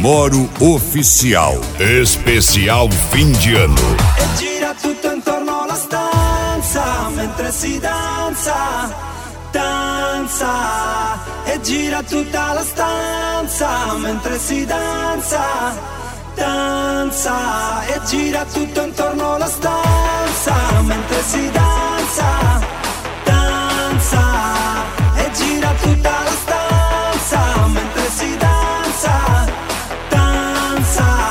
Moro Oficial. Especial fim de ano. E gira tutto intorno alla stanza mentre si danza, danza. E gira tutta la stanza mentre si danza, danza. E gira tutto intorno alla stanza mentre si danza, danza. E gira tutta la stanza mentre si danza, danza.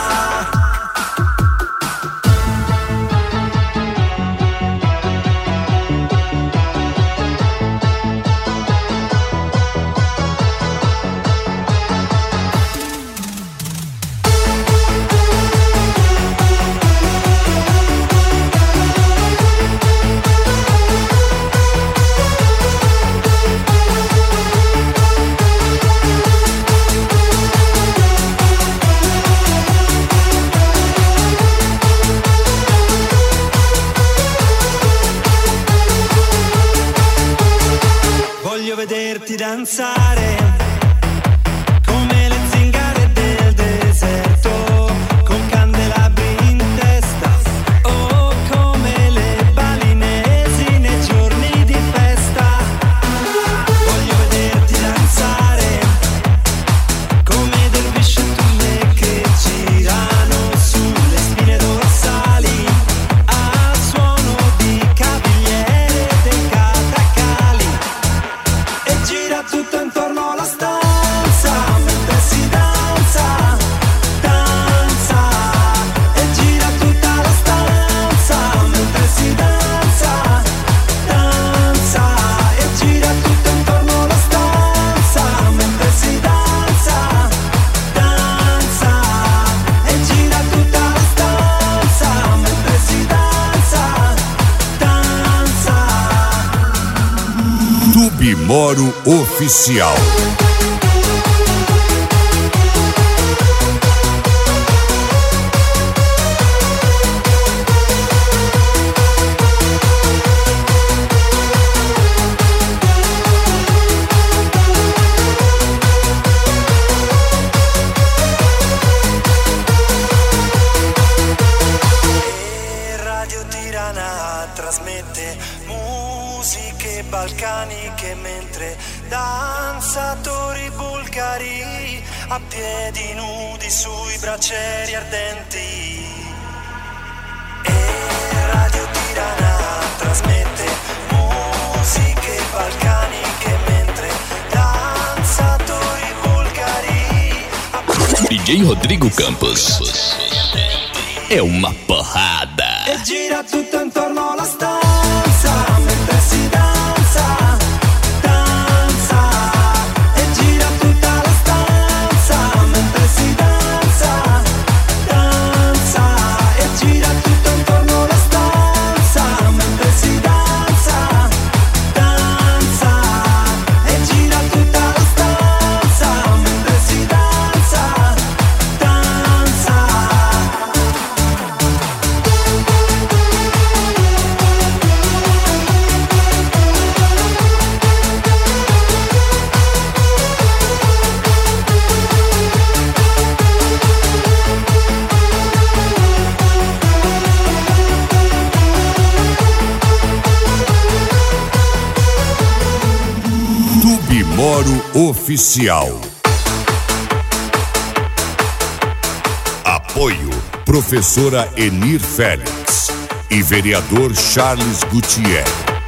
Voglio vederti danzare come le zingare del deserto, con candelabri in testa, o come le balinesi nei giorni di festa. Voglio vederti danzare come dervisci e turme che girano sulle spine dorsali al suono di cavigliere dei catacali. E gira tutto intorno alla stanza mentre si danza, danza. E gira tutta la stanza mentre si danza, danza. E gira tutto intorno alla stanza mentre si danza, danza. E gira tutta la stanza mentre si danza, danza. Tubi Moro Oficial. E Radio Tirana trasmette musiche balcaniche mentre danzatori bulgari a piedi nudi sui braccieri ardenti. E Radio Tirana trasmette musiche balcaniche mentre danzatori bulgari a DJ Rodrigo Campos é uma porrada. E gira tutto intorno alla stanza mentre si danza, danza. E gira tutta la stanza mentre si danza, danza. E gira tutto intorno alla stanza mentre si danza, danza. E gira tutta la stanza mentre si danza, danza. Tubi Moro Oficial. Apoio Professora Enir Félix e Vereador Charles Gutierrez.